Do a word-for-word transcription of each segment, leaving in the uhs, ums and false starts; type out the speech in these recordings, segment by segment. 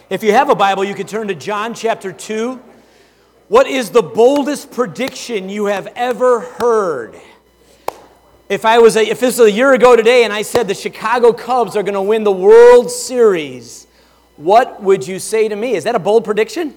If you have a Bible, you can turn to John chapter two. What is the boldest prediction you have ever heard? If I was a, if this was a year ago today and I said the Chicago Cubs are going to win the World Series, what would you say to me? Is that a bold prediction?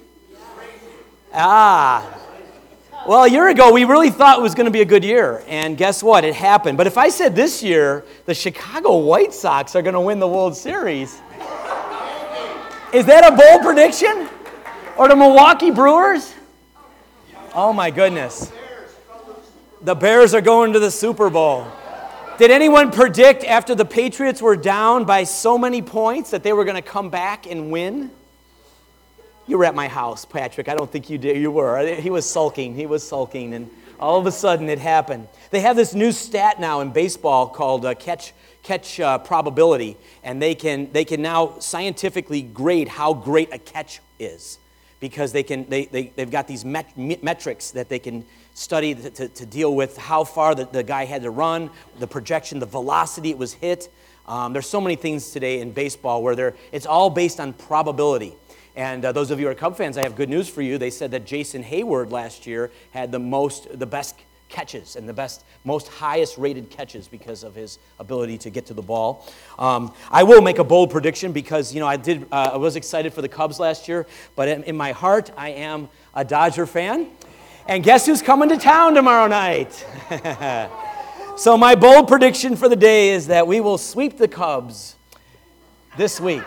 Ah. Well, a year ago, we really thought it was going to be a good year, and guess what? It happened. But if I said this year the Chicago White Sox are going to win the World Series, is that a bold prediction? Or the Milwaukee Brewers? Oh my goodness. The Bears are going to the Super Bowl. Did anyone predict after the Patriots were down by so many points that they were going to come back and win? You were at my house, Patrick. I don't think you did. You were. He was sulking. He was sulking, and all of a sudden it happened. They have this new stat now in baseball called uh, catch catch uh, probability, and they can they can now scientifically grade how great a catch is, because they can they, they they've got these met, metrics that they can study to, to, to deal with how far the, the guy had to run, the projection, the velocity it was hit. Um, there's so many things today in baseball where they're it's all based on probability. And uh, those of you who are Cub fans, I have good news for you. They said that Jason Hayward last year had the most, the best catches and the best, most highest rated catches because of his ability to get to the ball. Um, I will make a bold prediction because, you know, I did, uh, I was excited for the Cubs last year, but in, in my heart, I am a Dodger fan. And guess who's coming to town tomorrow night? So my bold prediction for the day is that we will sweep the Cubs this week.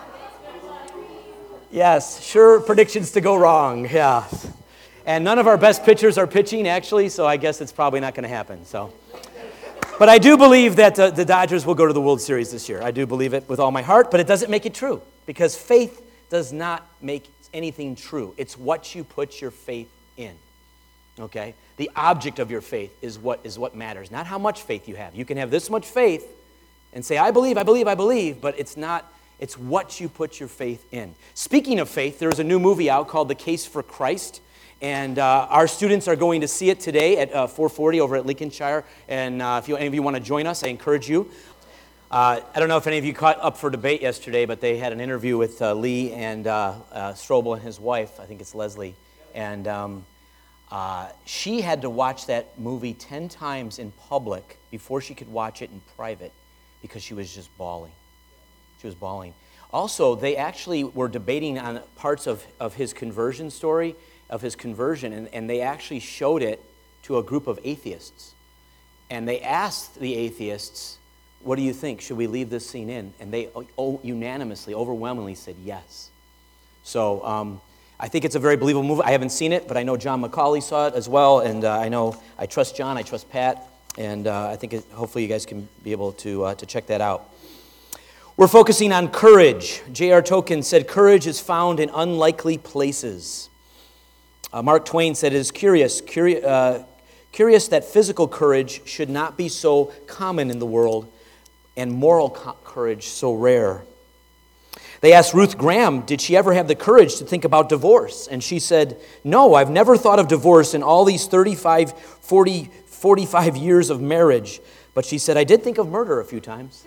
Yes, sure, predictions to go wrong, yeah. And none of our best pitchers are pitching, actually, so I guess it's probably not going to happen. So, but I do believe that the, the Dodgers will go to the World Series this year. I do believe it with all my heart, but it doesn't make it true, because faith does not make anything true. It's what you put your faith in, okay? The object of your faith is what is what matters, not how much faith you have. You can have this much faith and say, I believe, I believe, I believe, but it's not, it's what you put your faith in. Speaking of faith, there's a new movie out called The Case for Christ. And uh, our students are going to see it today at uh, four forty over at Lincolnshire. And uh, if you, any of you want to join us, I encourage you. Uh, I don't know if any of you caught up for debate yesterday, but they had an interview with uh, Lee and uh, uh, Strobel and his wife. I think it's Leslie. And um, uh, she had to watch that movie ten times in public before she could watch it in private because she was just bawling. She was bawling. Also, they actually were debating on parts of, of his conversion story, of his conversion, and, and they actually showed it to a group of atheists. And they asked the atheists, what do you think? Should we leave this scene in? And they oh, unanimously, overwhelmingly said yes. So um, I think it's a very believable movie. I haven't seen it, but I know John McCauley saw it as well, and uh, I know, I trust John, I trust Pat, and uh, I think it, hopefully you guys can be able to, uh, to check that out. We're focusing on courage. J R Tolkien said, courage is found in unlikely places. Uh, Mark Twain said, it is curious, curi- uh, curious that physical courage should not be so common in the world and moral co- courage so rare. They asked Ruth Graham, did she ever have the courage to think about divorce? And she said, no, I've never thought of divorce in all these thirty-five, forty, forty-five years of marriage. But she said, I did think of murder a few times.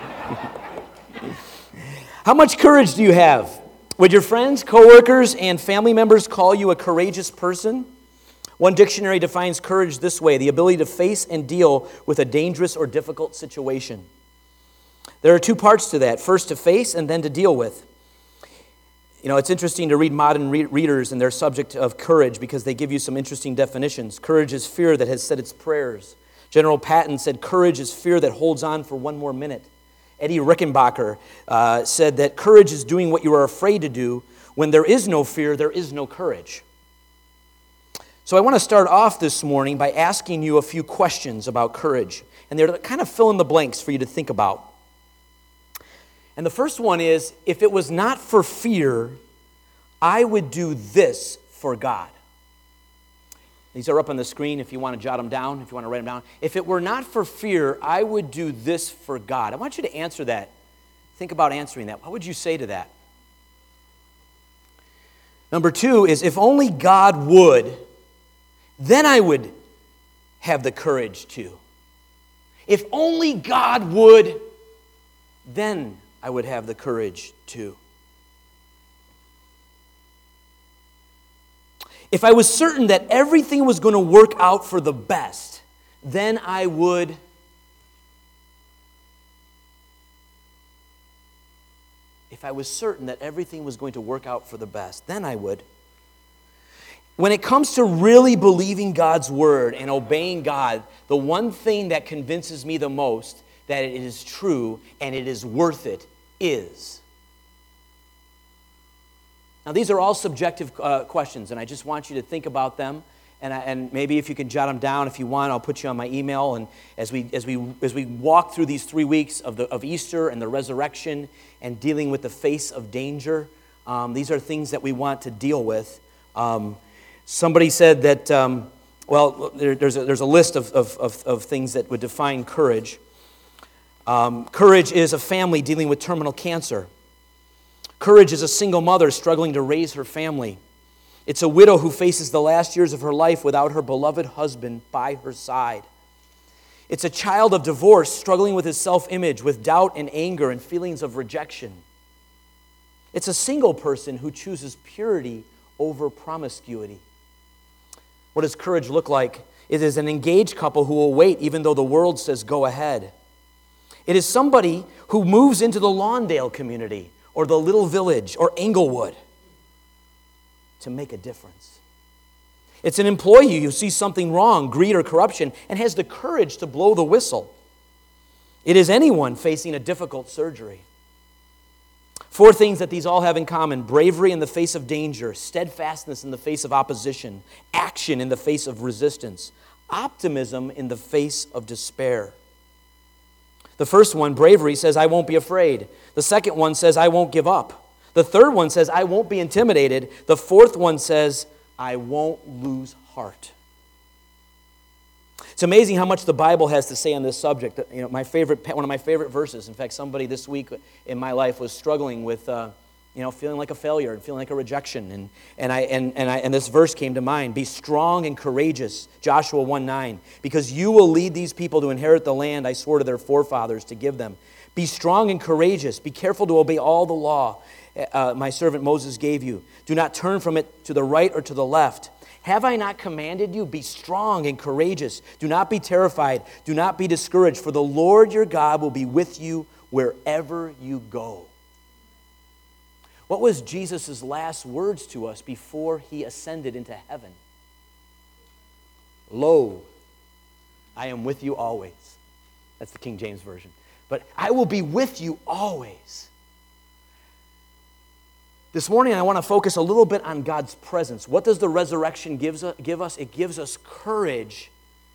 How much courage do you have? Would your friends, coworkers, and family members call you a courageous person? One dictionary defines courage this way: the ability to face and deal with a dangerous or difficult situation. There are two parts to that: first to face and then to deal with. You know, it's interesting to read modern re- readers and their subject of courage because they give you some interesting definitions. Courage is fear that has said its prayers. General Patton said courage is fear that holds on for one more minute. Eddie Rickenbacker uh, said that courage is doing what you are afraid to do. When there is no fear, there is no courage. So I want to start off this morning by asking you a few questions about courage. And they're kind of fill in the blanks for you to think about. And the first one is, if it was not for fear, I would do this for God. These are up on the screen if you want to jot them down, if you want to write them down. If it were not for fear, I would do this for God. I want you to answer that. Think about answering that. What would you say to that? Number two is, if only God would, then I would have the courage to. If only God would, then I would have the courage to. If I was certain that everything was going to work out for the best, then I would If I was certain that everything was going to work out for the best, then I would. When it comes to really believing God's word and obeying God, the one thing that convinces me the most that it is true and it is worth it is. Now, these are all subjective uh, questions, and I just want you to think about them. And, I, and maybe if you can jot them down, if you want, I'll put you on my email. And as we as we as we walk through these three weeks of the of Easter and the resurrection and dealing with the face of danger, um, these are things that we want to deal with. Um, somebody said that. Um, well, there, there's a, there's a list of, of of of things that would define courage. Um, courage is a family dealing with terminal cancer. Courage is a single mother struggling to raise her family. It's a widow who faces the last years of her life without her beloved husband by her side. It's a child of divorce struggling with his self-image, with doubt and anger and feelings of rejection. It's a single person who chooses purity over promiscuity. What does courage look like? It is an engaged couple who will wait even though the world says go ahead. It is somebody who moves into the Lawndale community or the little village or Englewood to make a difference. It's an employee who sees something wrong, greed or corruption, and has the courage to blow the whistle. It is anyone facing a difficult surgery. Four things that these all have in common: bravery in the face of danger, steadfastness in the face of opposition, action in the face of resistance, optimism in the face of despair. The first one, bravery, says, I won't be afraid. The second one says, I won't give up. The third one says, I won't be intimidated. The fourth one says, I won't lose heart. It's amazing how much the Bible has to say on this subject. You know, my favorite, one of my favorite verses. In fact, somebody this week in my life was struggling with, uh, you know, feeling like a failure and feeling like a rejection. And and I and and I and this verse came to mind: "Be strong and courageous." Joshua one nine. Because you will lead these people to inherit the land I swore to their forefathers to give them. Be strong and courageous. Be careful to obey all the law uh, my servant Moses gave you. Do not turn from it to the right or to the left. Have I not commanded you? Be strong and courageous. Do not be terrified. Do not be discouraged, for the Lord your God will be with you wherever you go. What was Jesus' last words to us before he ascended into heaven? Lo, I am with you always. That's the King James Version. But I will be with you always. This morning, I want to focus a little bit on God's presence. What does the resurrection gives us, give us? It gives us courage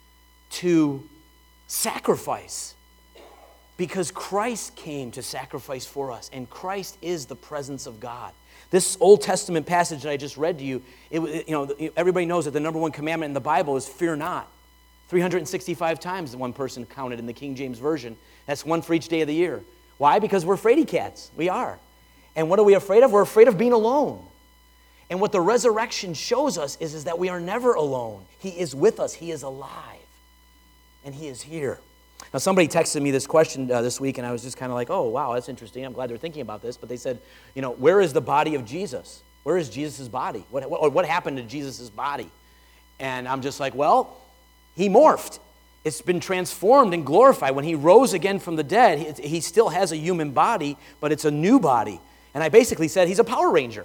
to sacrifice. Because Christ came to sacrifice for us, and Christ is the presence of God. This Old Testament passage that I just read to you, it, you know, everybody knows that the number one commandment in the Bible is fear not. three hundred sixty-five times one person counted in the King James Version. That's one for each day of the year. Why? Because we're fraidy cats. We are. And what are we afraid of? We're afraid of being alone. And what the resurrection shows us is, is that we are never alone. He is with us. He is alive. And he is here. Now, somebody texted me this question uh, this week, and I was just kind of like, oh, wow, that's interesting. I'm glad they're thinking about this. But they said, you know, where is the body of Jesus? Where is Jesus' body? What, what, what happened to Jesus' body? And I'm just like, well, he morphed. It's been transformed and glorified. When he rose again from the dead, he, he still has a human body, but it's a new body. And I basically said he's a Power Ranger.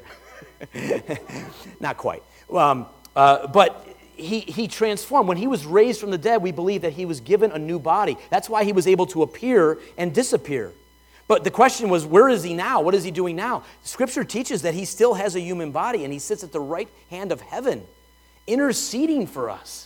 Not quite. Um, uh, but he, he transformed. When he was raised from the dead, we believe that he was given a new body. That's why he was able to appear and disappear. But the question was, where is he now? What is he doing now? Scripture teaches that he still has a human body, and he sits at the right hand of heaven, interceding for us.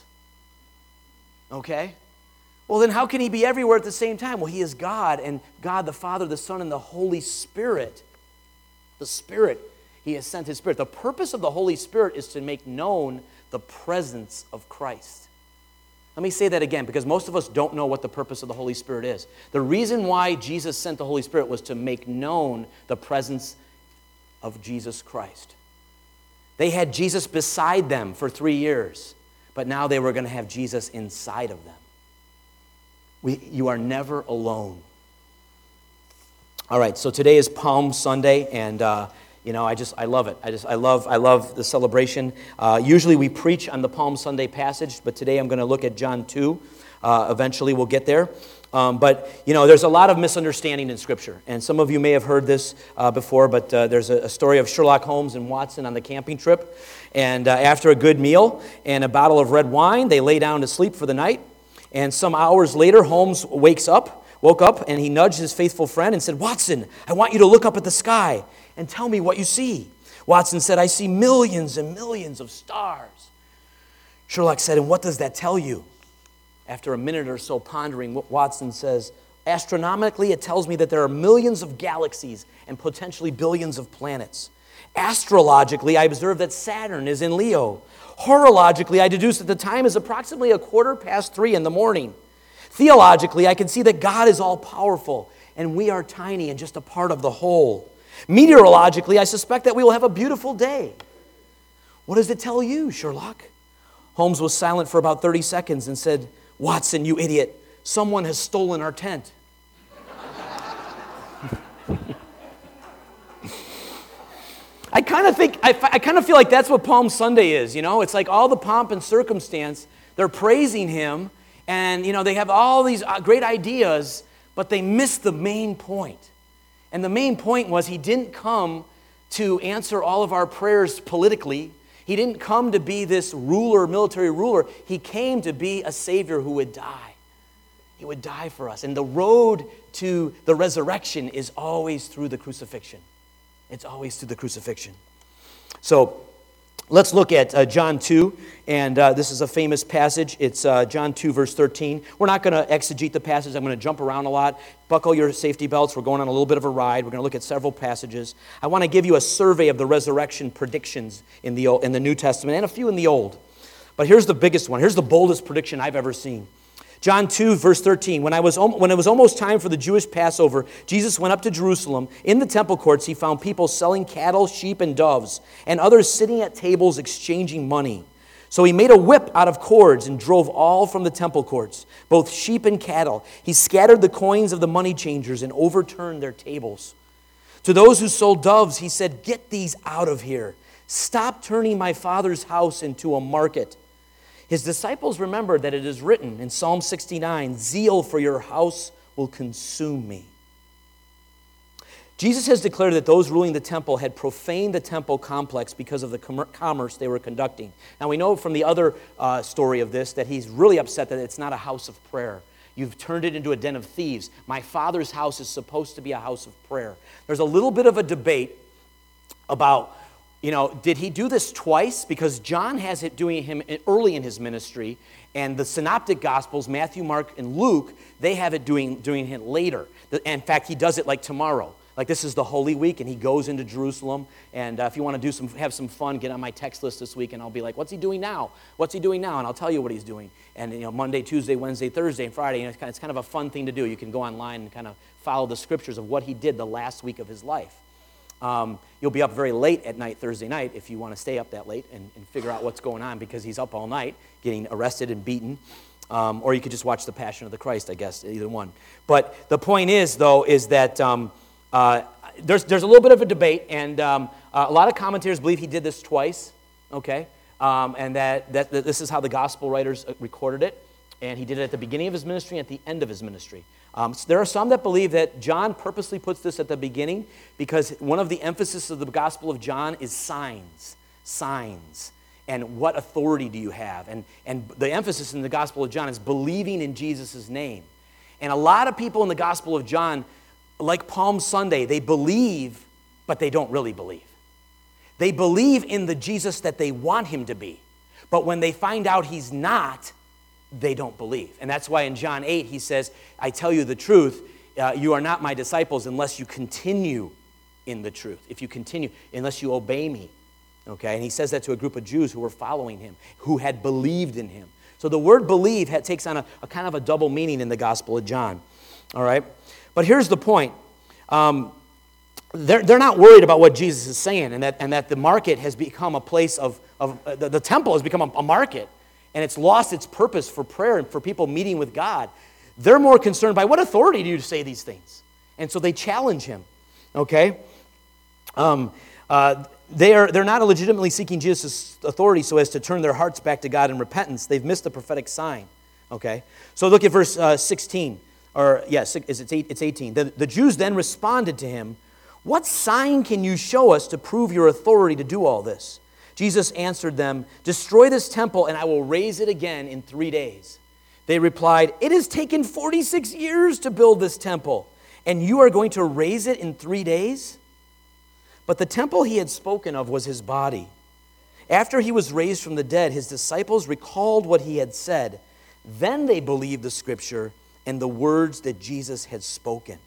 Okay? Well, then how can he be everywhere at the same time? Well, he is God, and God the Father, the Son, and the Holy Spirit. The Spirit, he has sent his Spirit. The purpose of the Holy Spirit is to make known the presence of Christ. Let me say that again, because most of us don't know what the purpose of the Holy Spirit is. The reason why Jesus sent the Holy Spirit was to make known the presence of Jesus Christ. They had Jesus beside them for three years, but now they were going to have Jesus inside of them. We, you are never alone. All right, so today is Palm Sunday, and uh, You know, I just, I love it. I just, I love, I love the celebration. Uh, usually we preach on the Palm Sunday passage, but today I'm going to look at John two. Uh, eventually we'll get there. Um, but, you know, there's a lot of misunderstanding in Scripture. And some of you may have heard this uh, before, but uh, there's a, a story of Sherlock Holmes and Watson on the camping trip. And uh, after a good meal and a bottle of red wine, they lay down to sleep for the night. And some hours later, Holmes wakes up, woke up, and he nudged his faithful friend and said, "Watson, I want you to look up at the sky and tell me what you see." Watson said, "I see millions and millions of stars." Sherlock said, "And what does that tell you?" After a minute or so pondering, Watson says, "Astronomically, it tells me that there are millions of galaxies and potentially billions of planets. Astrologically, I observe that Saturn is in Leo. Horologically, I deduce that the time is approximately a quarter past three in the morning. Theologically, I can see that God is all-powerful, and we are tiny and just a part of the whole. Meteorologically, I suspect that we will have a beautiful day." "What does it tell you, Sherlock?" Holmes was silent for about thirty seconds and said, "Watson, you idiot, someone has stolen our tent." I kind of think, I, I kind of feel like that's what Palm Sunday is, you know? It's like all the pomp and circumstance, they're praising him, and, you know, they have all these great ideas, but they miss the main point. And the main point was he didn't come to answer all of our prayers politically. He didn't come to be this ruler, military ruler. He came to be a Savior who would die. He would die for us. And the road to the resurrection is always through the crucifixion. It's always through the crucifixion. So let's look at uh, John two, and uh, this is a famous passage. It's uh, John two, verse thirteen. We're not going to exegete the passage. I'm going to jump around a lot. Buckle your safety belts. We're going on a little bit of a ride. We're going to look at several passages. I want to give you a survey of the resurrection predictions in the, in the New Testament and a few in the Old. But here's the biggest one. Here's the boldest prediction I've ever seen. John two, verse thirteen, when, I was, when it was almost time for the Jewish Passover, Jesus went up to Jerusalem. In the temple courts, he found people selling cattle, sheep, and doves, and others sitting at tables exchanging money. So he made a whip out of cords and drove all from the temple courts, both sheep and cattle. He scattered the coins of the money changers and overturned their tables. To those who sold doves, he said, "Get these out of here. Stop turning my Father's house into a market." His disciples remembered that it is written in Psalm sixty-nine, "Zeal for your house will consume me." Jesus has declared that those ruling the temple had profaned the temple complex because of the com- commerce they were conducting. Now we know from the other uh, story of this that he's really upset that it's not a house of prayer. You've turned it into a den of thieves. My Father's house is supposed to be a house of prayer. There's a little bit of a debate about, you know, did he do this twice? Because John has it doing him early in his ministry, and the synoptic gospels, Matthew, Mark, and Luke, they have it doing, doing it later. In fact, he does it like tomorrow. Like this is the Holy Week, and he goes into Jerusalem. And uh, if you want to do some, have some fun, get on my text list this week, and I'll be like, "What's he doing now? What's he doing now?" And I'll tell you what he's doing. And you know, Monday, Tuesday, Wednesday, Thursday, and Friday. You know, it's, kind of, it's kind of a fun thing to do. You can go online and kind of follow the scriptures of what he did the last week of his life. Um, you'll be up very late at night Thursday night if you want to stay up that late and, and figure out what's going on, because he's up all night getting arrested and beaten. Um, or you could just watch The Passion of the Christ, I guess, either one. But the point is, though, is that um, uh, there's, there's a little bit of a debate, and um, uh, a lot of commentators believe he did this twice, okay? Um, and that, that, that this is how the gospel writers recorded it. And he did it at the beginning of his ministry and at the end of his ministry. Um, so there are some that believe that John purposely puts this at the beginning because one of the emphasis of the Gospel of John is signs, signs. And what authority do you have? And, and the emphasis in the Gospel of John is believing in Jesus' name. And a lot of people in the Gospel of John, like Palm Sunday, they believe, but they don't really believe. They believe in the Jesus that they want him to be. But when they find out he's not, they don't believe. And that's why in John eight he says, "I tell you the truth, uh, you are not my disciples unless you continue in the truth. If you continue, unless you obey me." Okay, and he says that to a group of Jews who were following him, who had believed in him. So the word believe had, takes on a, a kind of a double meaning in the Gospel of John. All right, but here's the point. Um, they're, they're not worried about what Jesus is saying, and that, and that the market has become a place of, of uh, the, the temple has become a, a market. And it's lost its purpose for prayer and for people meeting with God. They're more concerned by what authority do you say these things? And so they challenge him, okay? Um, Uh, they are, they're not legitimately seeking Jesus' authority so as to turn their hearts back to God in repentance. They've missed the prophetic sign. Okay? So look at verse uh, sixteen. Or, yes, it's eighteen. The, the Jews then responded to him, "What sign can you show us to prove your authority to do all this?" Jesus answered them, "Destroy this temple, and I will raise it again in three days." They replied, "It has taken forty-six years to build this temple, and you are going to raise it in three days?" But the temple he had spoken of was his body. After he was raised from the dead, his disciples recalled what he had said. Then they believed the scripture and the words that Jesus had spoken.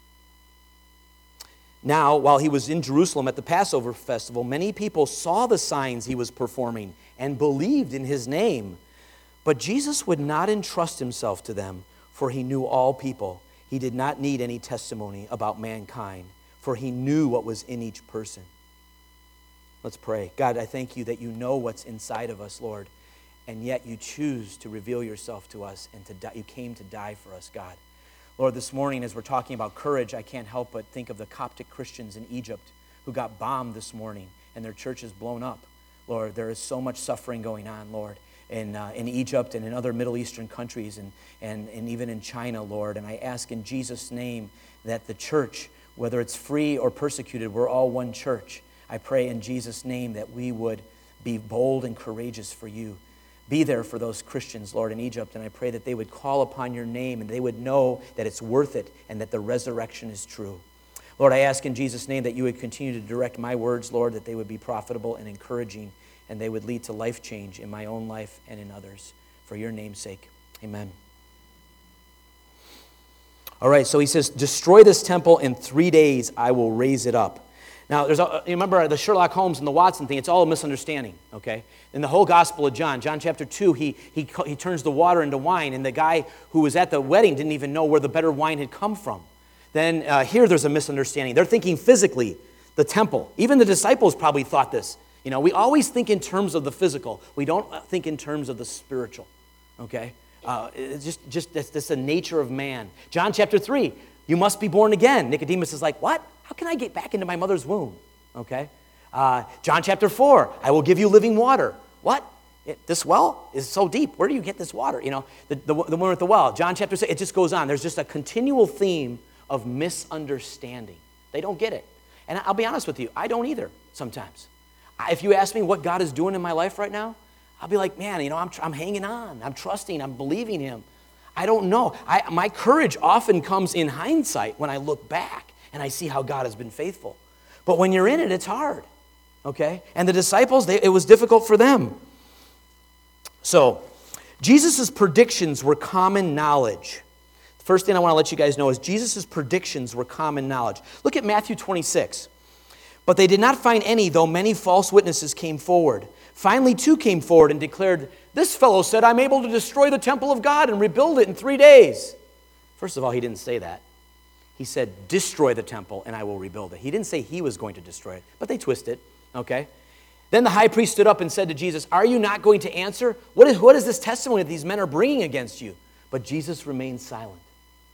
Now, while he was in Jerusalem at the Passover festival, many people saw the signs he was performing and believed in his name. But Jesus would not entrust himself to them, for he knew all people. He did not need any testimony about mankind, for he knew what was in each person. Let's pray. God, I thank you that you know what's inside of us, Lord, and yet you choose to reveal yourself to us, and to die. You came to die for us, God. Lord, this morning as we're talking about courage, I can't help but think of the Coptic Christians in Egypt who got bombed this morning and their church is blown up. Lord, there is so much suffering going on, Lord, in, uh, in Egypt and in other Middle Eastern countries and, and, and even in China, Lord. And I ask in Jesus' name that the church, whether it's free or persecuted, we're all one church. I pray in Jesus' name that we would be bold and courageous for you. Be there for those Christians, Lord, in Egypt, and I pray that they would call upon your name and they would know that it's worth it and that the resurrection is true. Lord, I ask in Jesus' name that you would continue to direct my words, Lord, that they would be profitable and encouraging and they would lead to life change in my own life and in others. For your name's sake, amen. All right, so he says, destroy this temple, in three days I will raise it up. Now, there's a, you remember the Sherlock Holmes and the Watson thing, it's all a misunderstanding, okay? In the whole Gospel of John, John chapter two, he, he, he turns the water into wine, and the guy who was at the wedding didn't even know where the better wine had come from. Then uh, here there's a misunderstanding. They're thinking physically, the temple. Even the disciples probably thought this. You know, we always think in terms of the physical. We don't think in terms of the spiritual, okay? Uh, it's just, just that's, that's the nature of man. John chapter three, you must be born again. Nicodemus is like, what? How can I get back into my mother's womb? Okay. Uh, John chapter four, I will give you living water. What? It, this well is so deep. Where do you get this water? You know, the, the, the one with the well. John chapter six, it just goes on. There's just a continual theme of misunderstanding. They don't get it. And I'll be honest with you, I don't either sometimes. I, if you ask me what God is doing in my life right now, I'll be like, man, you know, I'm, I'm hanging on. I'm trusting. I'm believing him. I don't know. I, my courage often comes in hindsight when I look back and I see how God has been faithful. But when you're in it, it's hard, okay? And the disciples, they, it was difficult for them. So, Jesus' predictions were common knowledge. The first thing I want to let you guys know is Jesus' predictions were common knowledge. Look at Matthew twenty-six. But they did not find any, though many false witnesses came forward. Finally, two came forward and declared, this fellow said, I'm able to destroy the temple of God and rebuild it in three days. First of all, he didn't say that. He said, destroy the temple and I will rebuild it. He didn't say he was going to destroy it, but they twist it, okay? Then the high priest stood up and said to Jesus, are you not going to answer? What is, what is this testimony that these men are bringing against you? But Jesus remained silent.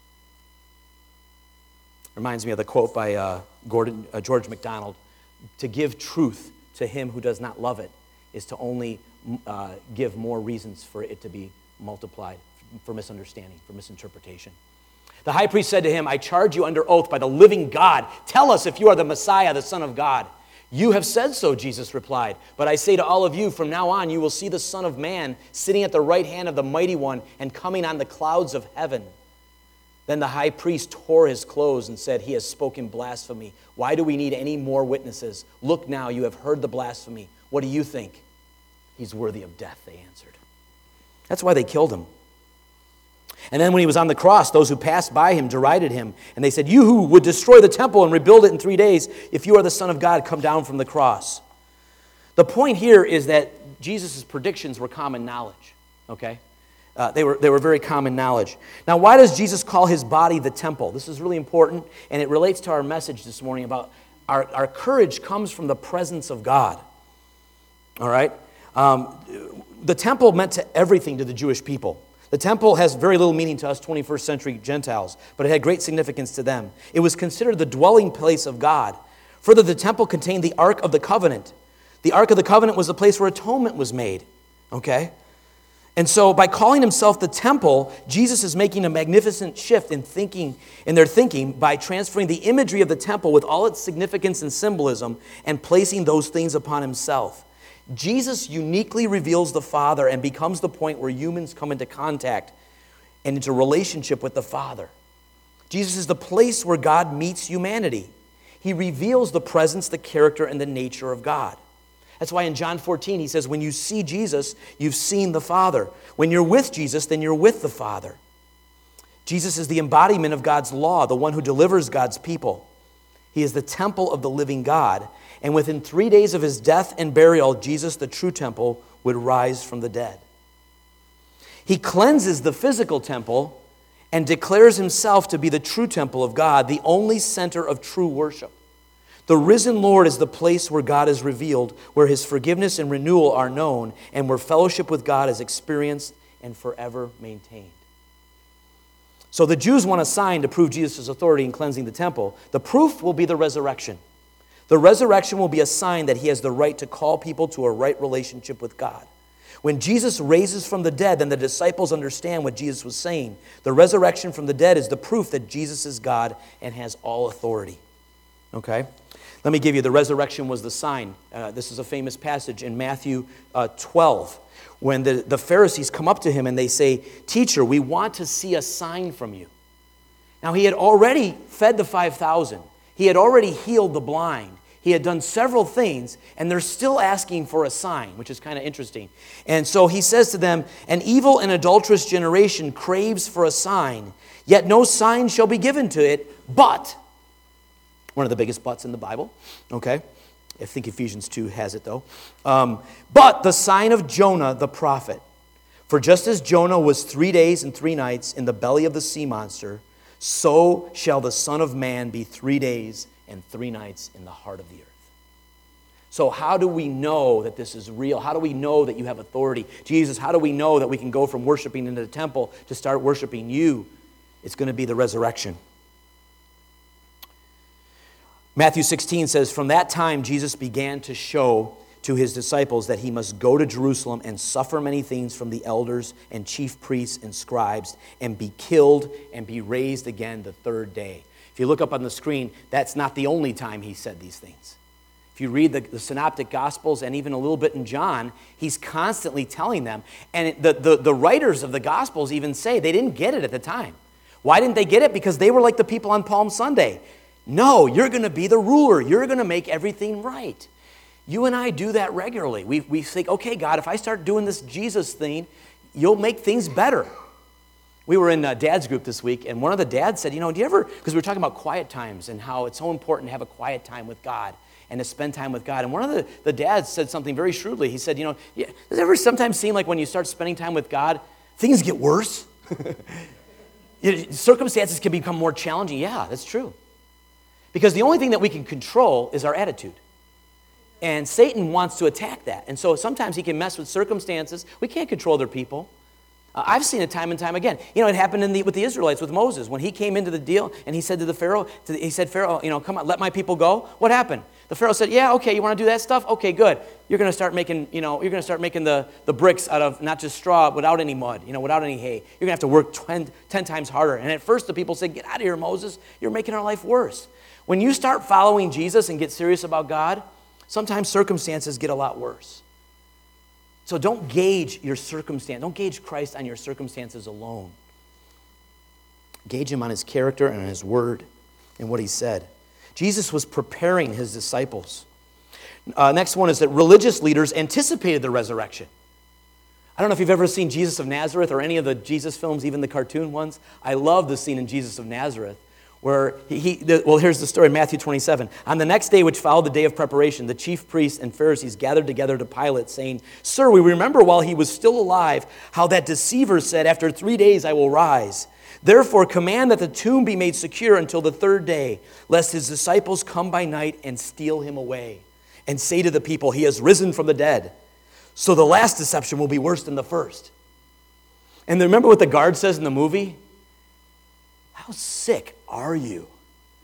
Reminds me of the quote by uh, Gordon, uh, George MacDonald, to give truth to him who does not love it is to only uh, give more reasons for it to be multiplied, for misunderstanding, for misinterpretation. The high priest said to him, I charge you under oath by the living God. Tell us if you are the Messiah, the Son of God. You have said so, Jesus replied. But I say to all of you, from now on you will see the Son of Man sitting at the right hand of the Mighty One and coming on the clouds of heaven. Then the high priest tore his clothes and said, he has spoken blasphemy. Why do we need any more witnesses? Look now, you have heard the blasphemy. What do you think? He's worthy of death, they answered. That's why they killed him. And then when he was on the cross, those who passed by him derided him. And they said, you who would destroy the temple and rebuild it in three days, if you are the Son of God, come down from the cross. The point here is that Jesus' predictions were common knowledge, okay? Uh, they were, they were very common knowledge. Now, why does Jesus call his body the temple? This is really important, and it relates to our message this morning about our, our courage comes from the presence of God, all right? Um, the temple meant to everything to the Jewish people. The temple has very little meaning to us twenty-first century Gentiles, but it had great significance to them. It was considered the dwelling place of God. Further, the temple contained the Ark of the Covenant. The Ark of the Covenant was the place where atonement was made, okay? And so by calling himself the temple, Jesus is making a magnificent shift in thinking, in their thinking by transferring the imagery of the temple with all its significance and symbolism and placing those things upon himself. Jesus uniquely reveals the Father and becomes the point where humans come into contact and into relationship with the Father. Jesus is the place where God meets humanity. He reveals the presence, the character, and the nature of God. That's why in John fourteen, he says, when you see Jesus, you've seen the Father. When you're with Jesus, then you're with the Father. Jesus is the embodiment of God's law, the one who delivers God's people. He is the temple of the living God. And within three days of his death and burial, Jesus, the true temple, would rise from the dead. He cleanses the physical temple and declares himself to be the true temple of God, the only center of true worship. The risen Lord is the place where God is revealed, where his forgiveness and renewal are known, and where fellowship with God is experienced and forever maintained. So the Jews want a sign to prove Jesus' authority in cleansing the temple. The proof will be the resurrection. The resurrection will be a sign that he has the right to call people to a right relationship with God. When Jesus raises from the dead, then the disciples understand what Jesus was saying. The resurrection from the dead is the proof that Jesus is God and has all authority. Okay? Let me give you, the resurrection was the sign. Uh, this is a famous passage in Matthew uh, twelve, when the, the Pharisees come up to him and they say, "Teacher, we want to see a sign from you." Now, he had already fed the five thousand. He had already healed the blind. He had done several things, and they're still asking for a sign, which is kind of interesting. And so he says to them, "An evil and adulterous generation craves for a sign, yet no sign shall be given to it, but..." One of the biggest buts in the Bible, okay? I think Ephesians two has it, though. Um, "but the sign of Jonah the prophet. For just as Jonah was three days and three nights in the belly of the sea monster, so shall the Son of Man be three days and three nights in the heart of the earth." So how do we know that this is real? How do we know that you have authority? Jesus, how do we know that we can go from worshiping into the temple to start worshiping you? It's going to be the resurrection. Matthew sixteen says, "From that time Jesus began to show to his disciples that he must go to Jerusalem and suffer many things from the elders and chief priests and scribes and be killed and be raised again the third day." If you look up on the screen, that's not the only time he said these things. If you read the, the Synoptic Gospels and even a little bit in John, he's constantly telling them. And it, the, the, the writers of the Gospels even say they didn't get it at the time. Why didn't they get it? Because they were like the people on Palm Sunday. No, you're going to be the ruler. You're going to make everything right. You and I do that regularly. We, we think, okay, God, if I start doing this Jesus thing, you'll make things better. We were in uh, Dad's group this week, and one of the dads said, you know, do you ever, because we were talking about quiet times and how it's so important to have a quiet time with God and to spend time with God. And one of the, the dads said something very shrewdly. He said, you know, yeah, does it ever sometimes seem like when you start spending time with God, things get worse? Circumstances can become more challenging. Yeah, that's true. Because the only thing that we can control is our attitude. And Satan wants to attack that. And so sometimes he can mess with circumstances. We can't control other people. Uh, I've seen it time and time again. You know, it happened in the, with the Israelites, with Moses. When he came into the deal and he said to the Pharaoh, to the, he said, Pharaoh, you know, come on, let my people go. What happened? The Pharaoh said, yeah, okay, you want to do that stuff? Okay, good. You're going to start making, you know, you're going to start making the, the bricks out of not just straw, without any mud, you know, without any hay. You're going to have to work ten, ten times harder. And at first the people said, get out of here, Moses. You're making our life worse. When you start following Jesus and get serious about God, sometimes circumstances get a lot worse. So don't gauge your circumstance. Don't gauge Christ on your circumstances alone. Gauge him on his character and on his word and what he said. Jesus was preparing his disciples. Uh, next one is that religious leaders anticipated the resurrection. I don't know if you've ever seen Jesus of Nazareth or any of the Jesus films, even the cartoon ones. I love the scene in Jesus of Nazareth where he, he the, well, here's the story in Matthew twenty-seven. On the next day, which followed the day of preparation, the chief priests and Pharisees gathered together to Pilate, saying, Sir, we remember while he was still alive how that deceiver said, after three days I will rise. Therefore, command that the tomb be made secure until the third day, lest his disciples come by night and steal him away, and say to the people, he has risen from the dead. So the last deception will be worse than the first. And then remember what the guard says in the movie? How sick are you?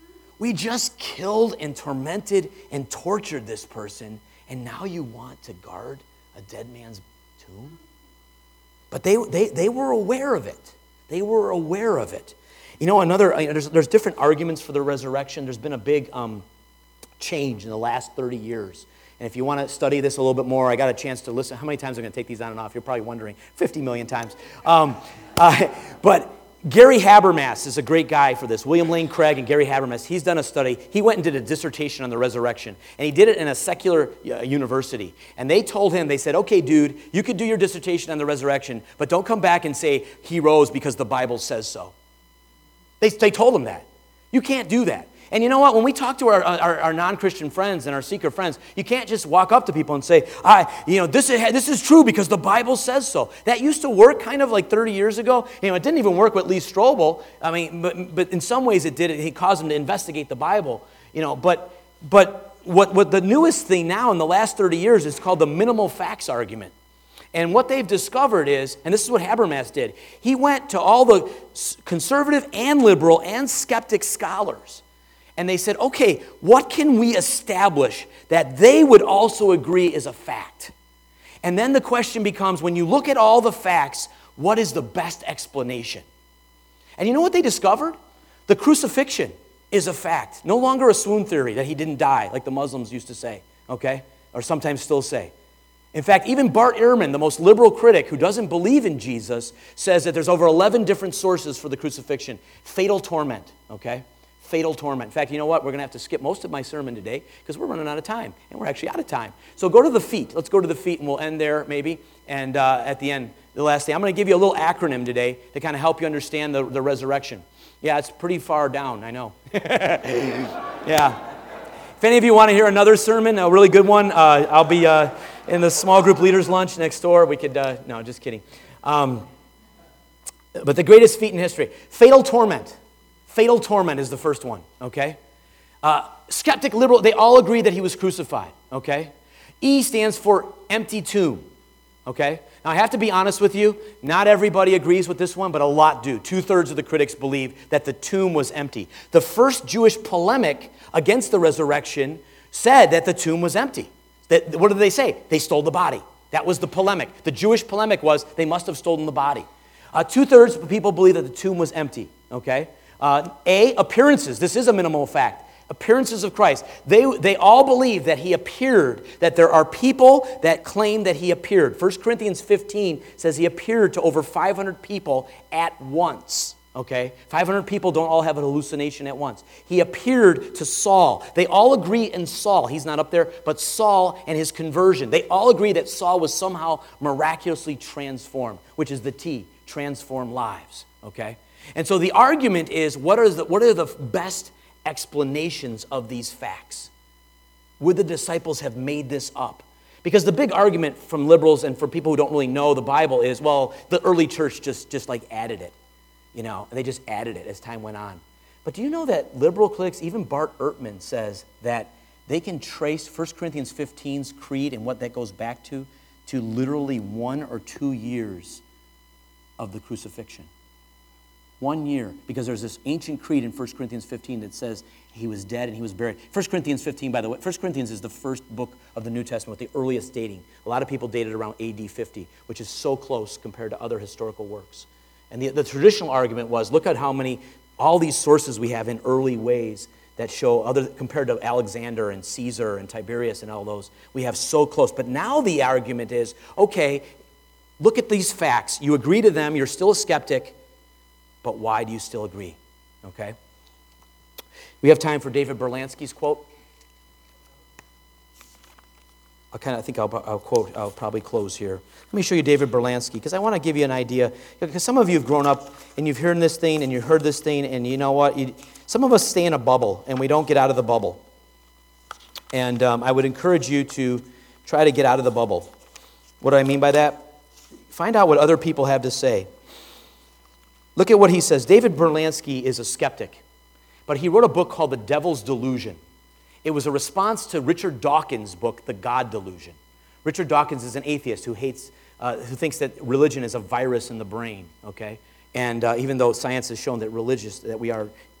We just killed and tormented and tortured this person, and now you want to guard a dead man's tomb? But they, they, they were aware of it. They were aware of it. You know, another, there's, there's different arguments for the resurrection. There's been a big um, change in the last thirty years. And if you want to study this a little bit more, I got a chance to listen. How many times am I going to take these on and off? You're probably wondering. fifty million times. Um, uh, but Gary Habermas is a great guy for this. William Lane Craig and Gary Habermas, he's done a study. He went and did a dissertation on the resurrection. And he did it in a secular uh, university. And they told him, they said, okay, dude, you could do your dissertation on the resurrection, but don't come back and say he rose because the Bible says so. They, they told him that. You can't do that. And you know what? When we talk to our, our, our non-Christian friends and our seeker friends, you can't just walk up to people and say, I, you know, this is, this is true because the Bible says so. That used to work kind of like thirty years ago. You know, it didn't even work with Lee Strobel. I mean, but, but in some ways it did. He caused him to investigate the Bible. You know, but, but what, what the newest thing now in the last thirty years is called the minimal facts argument. And what they've discovered is, and this is what Habermas did, he went to all the conservative and liberal and skeptic scholars. And they said, okay, what can we establish that they would also agree is a fact? And then the question becomes, when you look at all the facts, what is the best explanation? And you know what they discovered? The crucifixion is a fact. No longer a swoon theory that he didn't die, like the Muslims used to say, okay? Or sometimes still say. In fact, even Bart Ehrman, the most liberal critic who doesn't believe in Jesus, says that there's over eleven different sources for the crucifixion. Fatal torment, okay? Fatal torment. In fact, you know what? We're going to have to skip most of my sermon today because we're running out of time, and we're actually out of time. So go to the feet. Let's go to the feet, and we'll end there maybe. And uh, at the end, the last thing, I'm going to give you a little acronym today to kind of help you understand the, the resurrection. Yeah, it's pretty far down, I know. Yeah. If any of you want to hear another sermon, a really good one, uh, I'll be uh, in the small group leaders lunch next door. We could, uh, no, just kidding. Um, but the greatest feat in history. Fatal torment. Fatal torment is the first one, okay? Uh, skeptic, liberal, they all agree that he was crucified, okay? E stands for empty tomb, okay? Now, I have to be honest with you. Not everybody agrees with this one, but a lot do. Two-thirds of the critics believe that the tomb was empty. The first Jewish polemic against the resurrection said that the tomb was empty. That, what did they say? They stole the body. That was the polemic. The Jewish polemic was they must have stolen the body. Uh, two-thirds of people believe that the tomb was empty, okay? Uh, A, appearances. This is a minimal fact. Appearances of Christ. They, they all believe that he appeared, that there are people that claim that he appeared. First Corinthians fifteen says he appeared to over five hundred people at once. Okay? five hundred people don't all have an hallucination at once. He appeared to Saul. They all agree in Saul. He's not up there, but Saul and his conversion. They all agree that Saul was somehow miraculously transformed, which is the T, transform lives. Okay? And so the argument is, what are the, what are the best explanations of these facts? Would the disciples have made this up? Because the big argument from liberals and for people who don't really know the Bible is, well, the early church just, just like added it. You know, they just added it as time went on. But do you know that liberal critics, even Bart Ehrman says that they can trace First Corinthians fifteen's creed and what that goes back to, to literally one or two years of the crucifixion. One year, because there's this ancient creed in First Corinthians fifteen that says he was dead and he was buried. First Corinthians fifteen, by the way, First Corinthians is the first book of the New Testament with the earliest dating. A lot of people date it around A D fifty, which is so close compared to other historical works. And the, the traditional argument was, look at how many, all these sources we have in early ways that show, other compared to Alexander and Caesar and Tiberius and all those, we have so close. But now the argument is, okay, look at these facts. You agree to them, you're still a skeptic, but why do you still agree? Okay? We have time for David Berlansky's quote. I'll kind of, I think I'll, I'll quote, I'll probably close here. Let me show you David Berlansky, because I want to give you an idea. Because some of you have grown up, and you've heard this thing, and you've heard this thing, and you know what? You, some of us stay in a bubble, and we don't get out of the bubble. And um, I would encourage you to try to get out of the bubble. What do I mean by that? Find out what other people have to say. Look at what he says. David Berlansky is a skeptic, but he wrote a book called The Devil's Delusion. It was a response to Richard Dawkins' book, The God Delusion. Richard Dawkins is an atheist who hates, uh, who thinks that religion is a virus in the brain, okay? And uh, even though science has shown that religious, that we are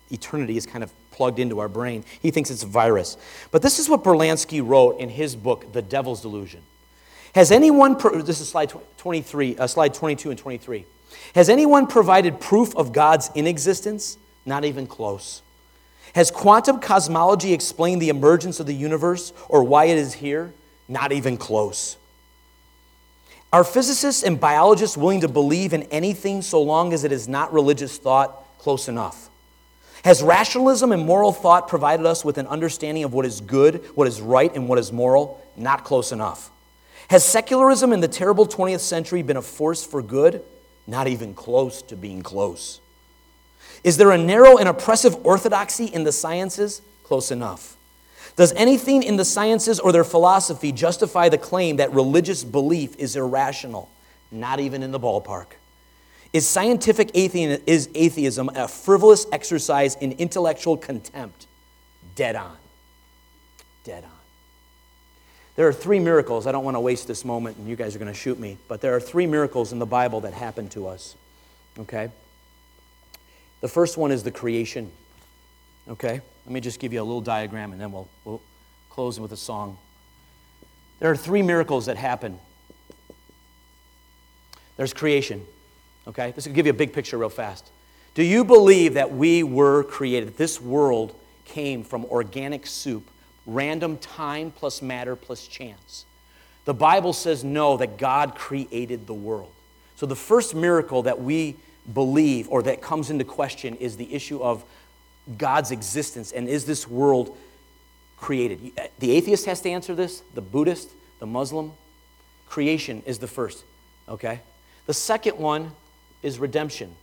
eternity is kind of plugged into our brain. He thinks it's a virus. But this is what Berlansky wrote in his book, The Devil's Delusion. Has anyone, pro- this is slide twenty-three, uh, slide twenty-two and twenty-three. Has anyone provided proof of God's inexistence? Not even close. Has quantum cosmology explained the emergence of the universe or why it is here? Not even close. Are physicists and biologists willing to believe in anything so long as it is not religious thought? Close enough. Has rationalism and moral thought provided us with an understanding of what is good, what is right, and what is moral? Not close enough. Has secularism in the terrible twentieth century been a force for good? Not even close to being close. Is there a narrow and oppressive orthodoxy in the sciences? Close enough. Does anything in the sciences or their philosophy justify the claim that religious belief is irrational? Not even in the ballpark. Is scientific athe- is atheism a frivolous exercise in intellectual contempt? Dead on. Dead on. There are three miracles. I don't want to waste this moment, and you guys are going to shoot me, but there are three miracles in the Bible that happen to us, okay? The first one is the creation, okay? Let me just give you a little diagram, and then we'll, we'll close with a song. There are three miracles that happen. There's creation, okay? This will give you a big picture real fast. Do you believe that we were created? This world came from organic soup, random time plus matter plus chance? The Bible says no, that God created the world. So the first miracle that we believe or that comes into question is the issue of God's existence, and is this world created? The atheist has to answer this, the Buddhist, the Muslim. Creation is the first, okay? The second one is redemption.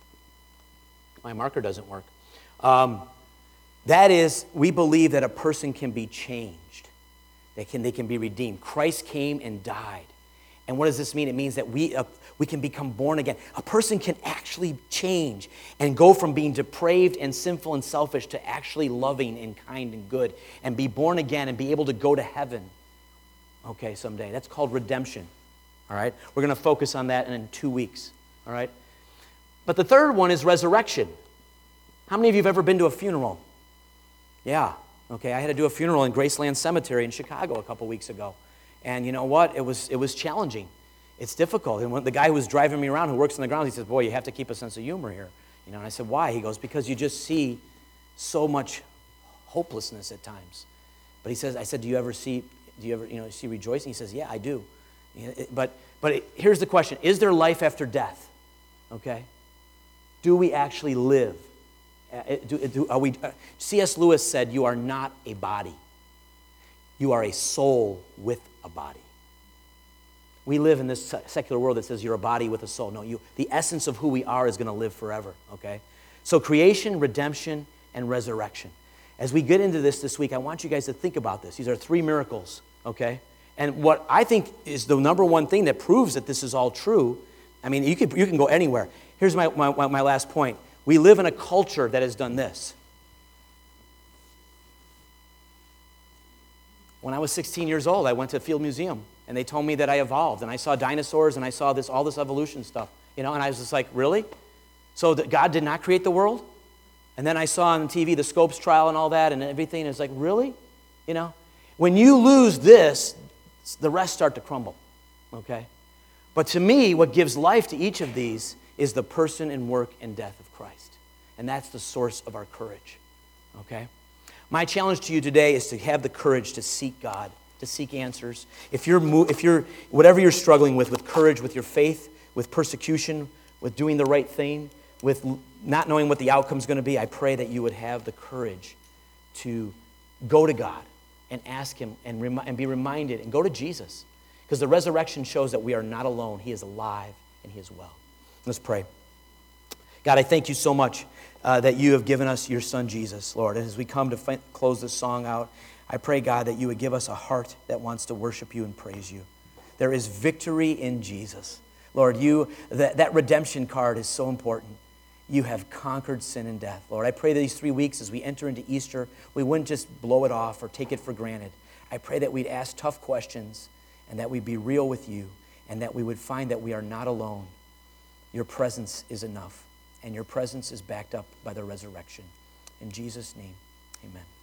My marker doesn't work. Um, That is, we believe that a person can be changed. They can, they can be redeemed. Christ came and died. And what does this mean? It means that we, uh, we can become born again. A person can actually change and go from being depraved and sinful and selfish to actually loving and kind and good and be born again and be able to go to heaven, okay, someday. That's called redemption, all right? We're going to focus on that in two weeks, all right? But the third one is resurrection. How many of you have ever been to a funeral? Yeah, okay, I had to do a funeral in Graceland Cemetery in Chicago a couple weeks ago. And you know what? It was it was challenging. It's difficult. And when the guy who was driving me around, who works on the grounds, he says, boy, you have to keep a sense of humor here. You know, and I said, why? He goes, because you just see so much hopelessness at times. But he says, I said, do you ever see, do you ever, you know, see rejoicing? He says, yeah, I do. You know, it, but but it, here's the question. Is there life after death? Okay? Do we actually live? Uh, do, do, are we, uh, C S Lewis said, you are not a body. You are a soul with a body. We live in this secular world that says you're a body with a soul. No, you, the essence of who we are is going to live forever, okay? So creation, redemption, and resurrection. As we get into this this week, I want you guys to think about this. These are three miracles, okay? And what I think is the number one thing that proves that this is all true, I mean, you can, you can go anywhere. Here's my, my, my last point. We live in a culture that has done this. When I was sixteen years old, I went to Field Museum, and they told me that I evolved, and I saw dinosaurs, and I saw this all this evolution stuff, you know, and I was just like, really? So that God did not create the world? And then I saw on T V the Scopes trial and all that, and everything, and it's like, really? You know? When you lose this, the rest start to crumble, okay? But to me, what gives life to each of these is the person and work and death of Christ. And that's the source of our courage, okay? My challenge to you today is to have the courage to seek God, to seek answers. If you're, if you're, whatever you're struggling with, with courage, with your faith, with persecution, with doing the right thing, with not knowing what the outcome's going to be, I pray that you would have the courage to go to God and ask Him and, remi- and be reminded and go to Jesus. Because the resurrection shows that we are not alone. He is alive and He is well. Let's pray. God, I thank you so much uh, that you have given us your Son, Jesus, Lord. And as we come to fi- close this song out, I pray, God, that you would give us a heart that wants to worship you and praise you. There is victory in Jesus. Lord, you that, that redemption card is so important. You have conquered sin and death. Lord, I pray that these three weeks as we enter into Easter, we wouldn't just blow it off or take it for granted. I pray that we'd ask tough questions and that we'd be real with you and that we would find that we are not alone. Your presence is enough, and your presence is backed up by the resurrection. In Jesus' name, amen.